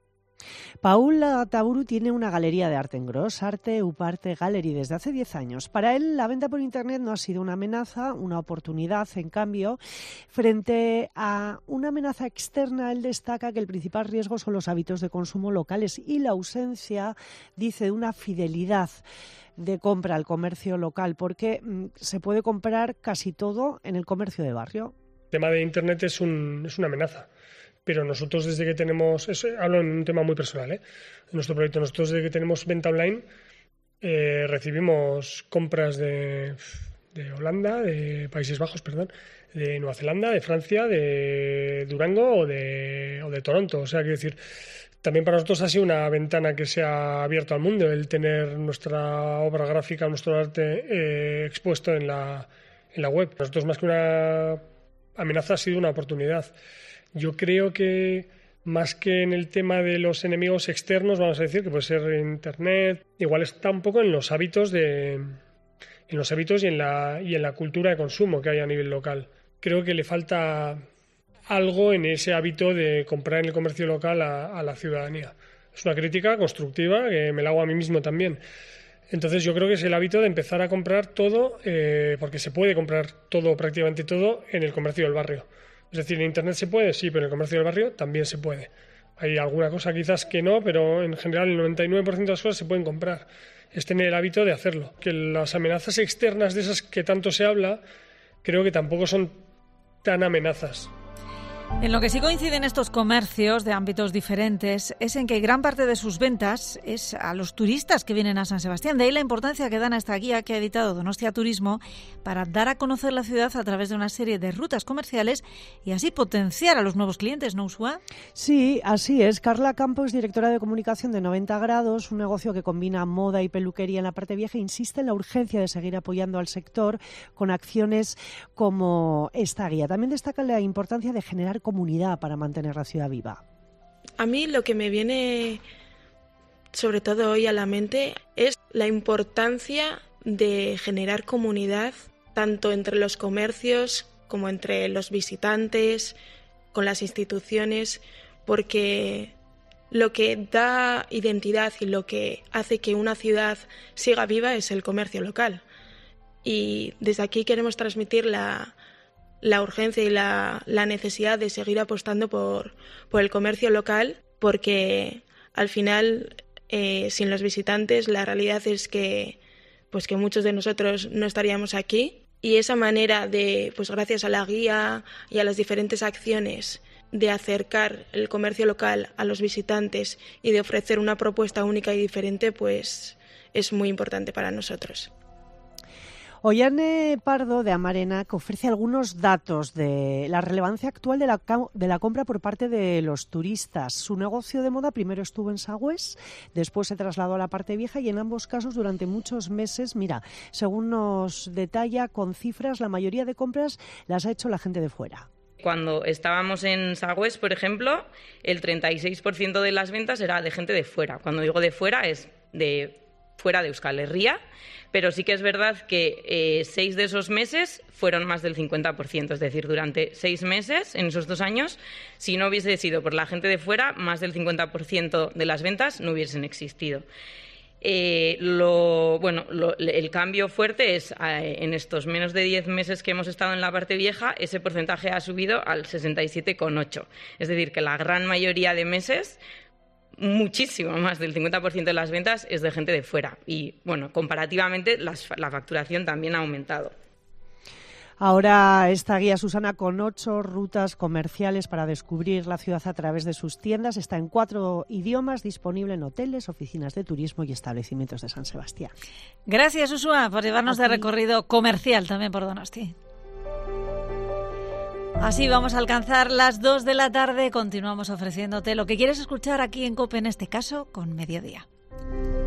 Paul Taburu tiene una galería de arte en Gros, Arte Uparte Gallery, desde hace diez años. Para él, la venta por Internet no ha sido una amenaza, una oportunidad. En cambio, frente a una amenaza externa, él destaca que el principal riesgo son los hábitos de consumo locales y la ausencia, dice, de una fidelidad de compra al comercio local, porque mmm, se puede comprar casi todo en el comercio de barrio. El tema de Internet es, un, es una amenaza. Pero nosotros desde que tenemos, eso, hablo en un tema muy personal, ¿eh? En nuestro proyecto, nosotros desde que tenemos venta online, eh, recibimos compras de, de Holanda, de Países Bajos, perdón, de Nueva Zelanda, de Francia, de Durango o de, o de Toronto. O sea, quiero decir, también para nosotros ha sido una ventana que se ha abierto al mundo, el tener nuestra obra gráfica, nuestro arte eh, expuesto en la, en la web. Nosotros, más que una amenaza, ha sido una oportunidad. Yo creo que más que en el tema de los enemigos externos, vamos a decir, que puede ser Internet, igual está un poco en los hábitos de en los hábitos y en la y en la cultura de consumo que hay a nivel local. Creo que le falta algo en ese hábito de comprar en el comercio local a, a la ciudadanía. Es una crítica constructiva que me la hago a mí mismo también. Entonces yo creo que es el hábito de empezar a comprar todo, eh, porque se puede comprar todo, prácticamente todo, en el comercio del barrio. Es decir, en Internet se puede, sí, pero en el comercio del barrio también se puede. Hay alguna cosa quizás que no, pero en general el noventa y nueve por ciento de las cosas se pueden comprar. Es tener el hábito de hacerlo. Que las amenazas externas de esas que tanto se habla, creo que tampoco son tan amenazas. En lo que sí coinciden estos comercios de ámbitos diferentes es en que gran parte de sus ventas es a los turistas que vienen a San Sebastián. De ahí la importancia que dan a esta guía que ha editado Donostia Turismo para dar a conocer la ciudad a través de una serie de rutas comerciales y así potenciar a los nuevos clientes, ¿no, Ushua? Sí, así es. Carla Campos, directora de comunicación de noventa grados, un negocio que combina moda y peluquería en la parte vieja, insiste en la urgencia de seguir apoyando al sector con acciones como esta guía. También destaca la importancia de generar comunidad para mantener la ciudad viva. A mí lo que me viene sobre todo hoy a la mente es la importancia de generar comunidad tanto entre los comercios como entre los visitantes, con las instituciones, porque lo que da identidad y lo que hace que una ciudad siga viva es el comercio local. Y desde aquí queremos transmitir la la urgencia y la, la necesidad de seguir apostando por, por el comercio local, porque al final, eh, sin los visitantes, la realidad es que, pues que muchos de nosotros no estaríamos aquí. Y esa manera de, pues gracias a la guía y a las diferentes acciones, de acercar el comercio local a los visitantes y de ofrecer una propuesta única y diferente, pues es muy importante para nosotros. Ollane Pardo, de Amarena, que ofrece algunos datos de la relevancia actual de la, de la compra por parte de los turistas. Su negocio de moda primero estuvo en Sagües, después se trasladó a la parte vieja y en ambos casos durante muchos meses, mira, según nos detalla con cifras, la mayoría de compras las ha hecho la gente de fuera. Cuando estábamos en Sagües, por ejemplo, el treinta y seis por ciento de las ventas era de gente de fuera. Cuando digo de fuera es de fuera de Euskal Herria, pero sí que es verdad que eh, seis de esos meses fueron más del cincuenta por ciento, es decir, durante seis meses, en esos dos años, si no hubiese sido por la gente de fuera, más del cincuenta por ciento de las ventas no hubiesen existido. Eh, lo, bueno, lo, el cambio fuerte es eh, en estos menos de diez meses que hemos estado en la parte vieja, ese porcentaje ha subido al sesenta y siete coma ocho, es decir, que la gran mayoría de meses, muchísimo más del cincuenta por ciento de las ventas es de gente de fuera y, bueno, comparativamente las, la facturación también ha aumentado. Ahora esta guía, Susana, con ocho rutas comerciales para descubrir la ciudad a través de sus tiendas, está en cuatro idiomas, disponible en hoteles, oficinas de turismo y establecimientos de San Sebastián. Gracias, Ushua, por llevarnos de recorrido comercial también por Donosti. Así vamos a alcanzar las dos de la tarde. Continuamos ofreciéndote lo que quieres escuchar aquí en COPE, en este caso con Mediodía.